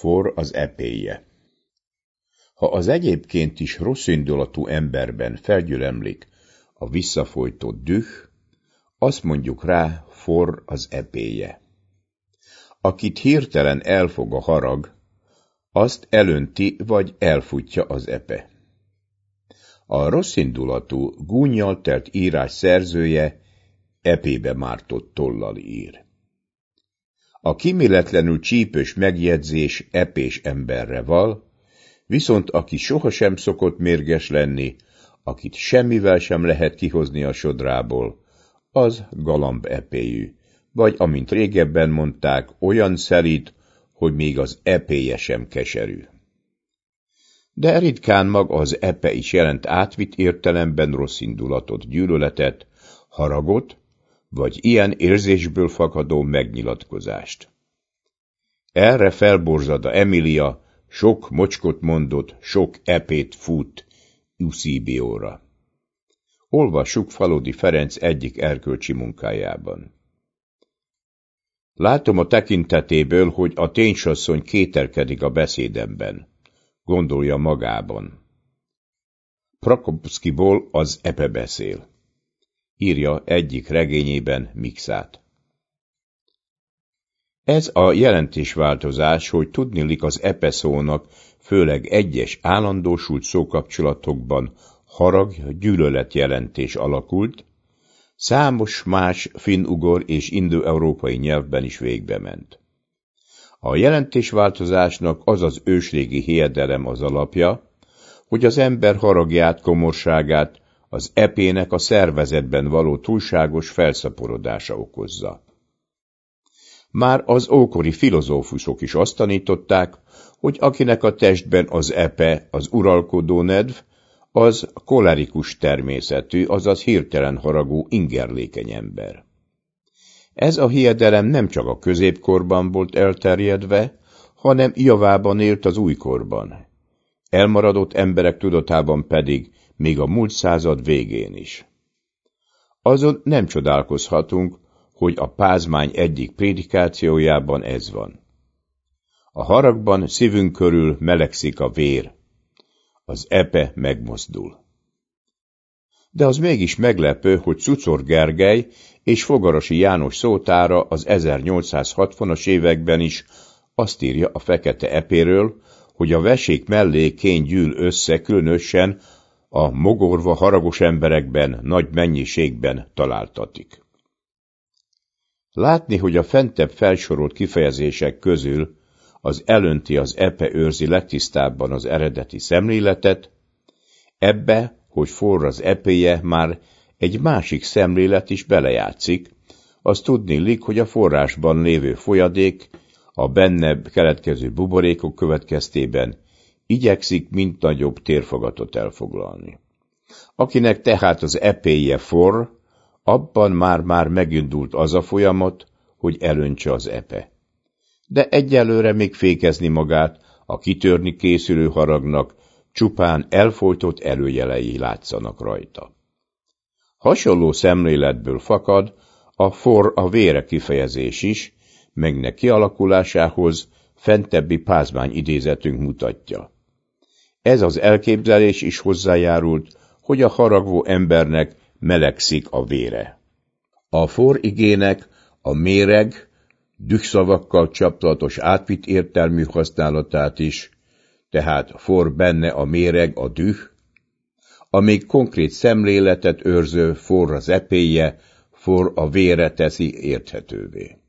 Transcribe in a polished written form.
Forr az epéje. Ha az egyébként is rosszindulatú emberben felgyülemlik a visszafolytott düh, azt mondjuk rá, Forr az epéje. Akit hirtelen elfog a harag, azt elönti vagy elfutja az epe. A rosszindulatú, gúnnyal telt írás szerzője epébe mártott tollal ír. A kíméletlenül csípős megjegyzés epés emberre val, viszont aki sohasem szokott mérges lenni, akit semmivel sem lehet kihozni a sodrából, az galamb epéjű, vagy amint régebben mondták, olyan szelíd, hogy még az epéje sem keserű. De ritkán maga az epe is jelent átvitt értelemben rosszindulatot, gyűlöletet, haragot, vagy ilyen érzésből fakadó megnyilatkozást. Erre felborzada Emilia, sok mocskot mondott, sok epét fut Eusebio-ra. Olvassuk Faludi Ferenc egyik erkölcsi munkájában. Látom a tekintetéből, hogy a ténysasszony kételkedik a beszédemben, gondolja magában. Prokopszkiból az epe beszél, írja egyik regényében Mikszát. Ez a jelentésváltozás, hogy tudniillik az epe szónak, főleg egyes állandósult szókapcsolatokban harag-gyűlölet jelentés alakult, számos más finn-ugor és indo-európai nyelvben is végbement. A jelentésváltozásnak az az ősrégi hiedelem az alapja, hogy az ember haragját, komorságát az epének a szervezetben való túlságos felszaporodása okozza. Már az ókori filozófusok is azt tanították, hogy akinek a testben az epe, az uralkodó nedv, az kolerikus természetű, azaz hirtelen haragú, ingerlékeny ember. Ez a hiedelem nem csak a középkorban volt elterjedve, hanem javában élt az újkorban. Elmaradott emberek tudatában pedig még a múlt század végén is. Azon nem csodálkozhatunk, hogy a Pázmány egyik prédikációjában ez van. A haragban szívünk körül melegszik a vér, az epe megmozdul. De az mégis meglepő, hogy Czuczor Gergely és Fogarasi János szótára az 1860-as években is azt írja a fekete epéről, hogy a vesék mellé kén gyűl össze, különösen a mogorva haragos emberekben nagy mennyiségben találtatik. Látni, hogy a fentebb felsorolt kifejezések közül az elönti az epe őrzi legtisztábban az eredeti szemléletet, ebbe, hogy Forr az epéje, már egy másik szemlélet is belejátszik, az tudniillik, hogy a forrásban lévő folyadék a benne keletkező buborékok következtében igyekszik mint nagyobb térfogatot elfoglalni. Akinek tehát az epéje Forr, abban már megindult az a folyamat, hogy elöntse az epe. De egyelőre még fékezni magát, a kitörni készülő haragnak csupán elfojtott előjelei látszanak rajta. Hasonló szemléletből fakad a Forr a vére kifejezés is, melynek kialakulásához fentebbi Pázmány idézetünk mutatja. Ez az elképzelés is hozzájárult, hogy a haragvó embernek melegszik a vére. A Forr igének a méreg, dühszavakkal csaptalatos átvitt értelmű használatát is, tehát Forr benne a méreg, a düh, a még konkrét szemléletet őrző Forr az epéje, Forr a vére teszi érthetővé.